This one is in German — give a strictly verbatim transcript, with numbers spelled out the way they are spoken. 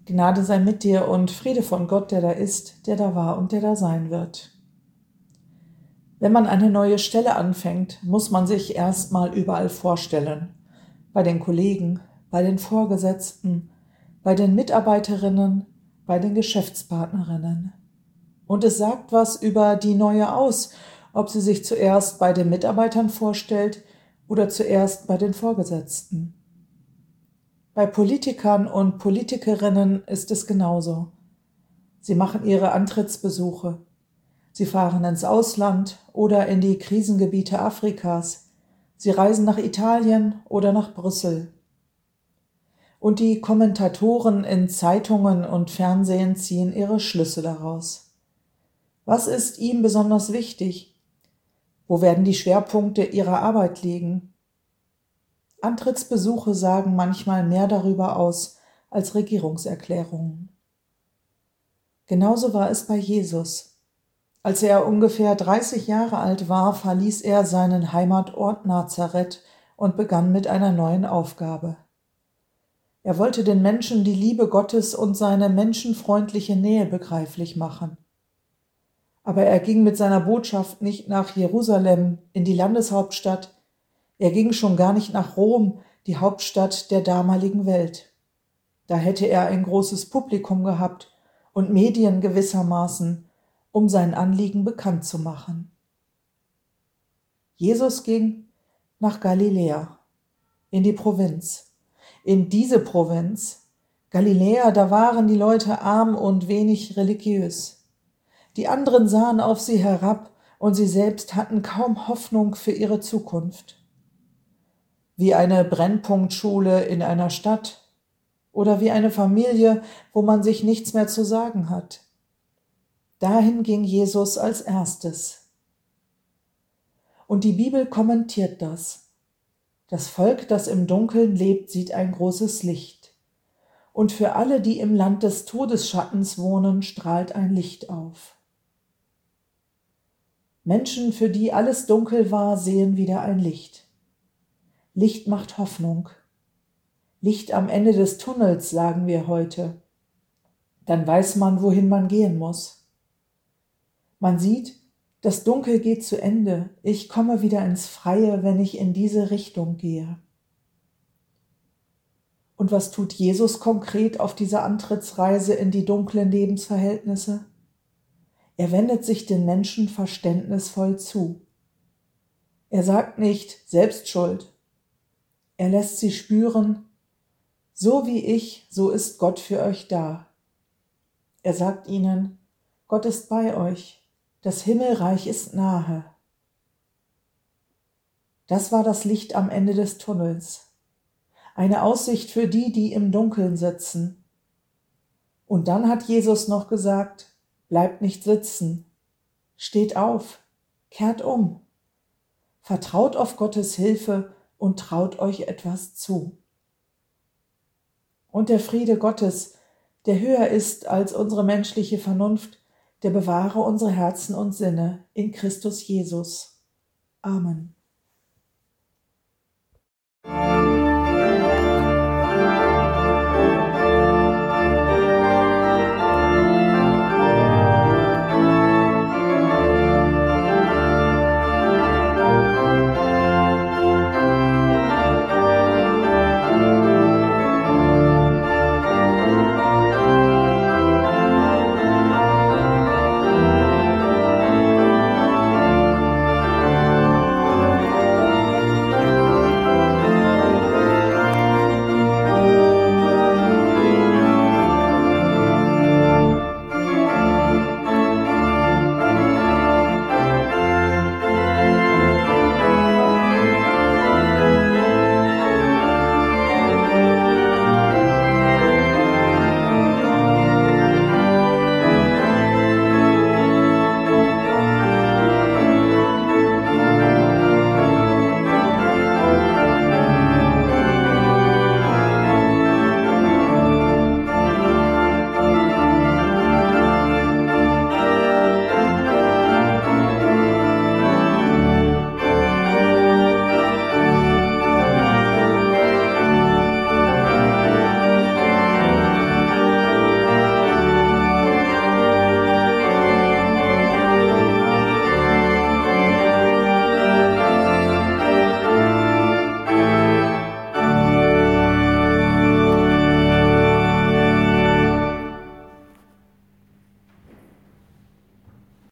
Gnade sei mit dir und Friede von Gott, der da ist, der da war und der da sein wird. Wenn man eine neue Stelle anfängt, muss man sich erstmal überall vorstellen. Bei den Kollegen, bei den Vorgesetzten, bei den Mitarbeiterinnen, bei den Geschäftspartnerinnen. Und es sagt was über die Neue aus, ob sie sich zuerst bei den Mitarbeitern vorstellt oder zuerst bei den Vorgesetzten. Bei Politikern und Politikerinnen ist es genauso. Sie machen ihre Antrittsbesuche. Sie fahren ins Ausland oder in die Krisengebiete Afrikas. Sie reisen nach Italien oder nach Brüssel. Und die Kommentatoren in Zeitungen und Fernsehen ziehen ihre Schlüsse daraus. Was ist ihm besonders wichtig? Wo werden die Schwerpunkte ihrer Arbeit liegen? Antrittsbesuche sagen manchmal mehr darüber aus als Regierungserklärungen. Genauso war es bei Jesus. Als er ungefähr dreißig Jahre alt war, verließ er seinen Heimatort Nazareth und begann mit einer neuen Aufgabe. Er wollte den Menschen die Liebe Gottes und seine menschenfreundliche Nähe begreiflich machen. Aber er ging mit seiner Botschaft nicht nach Jerusalem, in die Landeshauptstadt. Er ging schon gar nicht nach Rom, die Hauptstadt der damaligen Welt. Da hätte er ein großes Publikum gehabt und Medien gewissermaßen, um sein Anliegen bekannt zu machen. Jesus ging nach Galiläa, in die Provinz, in diese Provinz. Galiläa, da waren die Leute arm und wenig religiös. Die anderen sahen auf sie herab und sie selbst hatten kaum Hoffnung für ihre Zukunft. Wie eine Brennpunktschule in einer Stadt oder wie eine Familie, wo man sich nichts mehr zu sagen hat. Dahin ging Jesus als erstes. Und die Bibel kommentiert das. Das Volk, das im Dunkeln lebt, sieht ein großes Licht. Und für alle, die im Land des Todesschattens wohnen, strahlt ein Licht auf. Menschen, für die alles dunkel war, sehen wieder ein Licht. Licht macht Hoffnung. Licht am Ende des Tunnels, sagen wir heute. Dann weiß man, wohin man gehen muss. Man sieht, das Dunkel geht zu Ende. Ich komme wieder ins Freie, wenn ich in diese Richtung gehe. Und was tut Jesus konkret auf dieser Antrittsreise in die dunklen Lebensverhältnisse? Er wendet sich den Menschen verständnisvoll zu. Er sagt nicht Selbstschuld. Er lässt sie spüren, so wie ich, so ist Gott für euch da. Er sagt ihnen, Gott ist bei euch, das Himmelreich ist nahe. Das war das Licht am Ende des Tunnels, eine Aussicht für die, die im Dunkeln sitzen. Und dann hat Jesus noch gesagt, bleibt nicht sitzen, steht auf, kehrt um, vertraut auf Gottes Hilfe und traut euch etwas zu. Und der Friede Gottes, der höher ist als unsere menschliche Vernunft, der bewahre unsere Herzen und Sinne in Christus Jesus. Amen.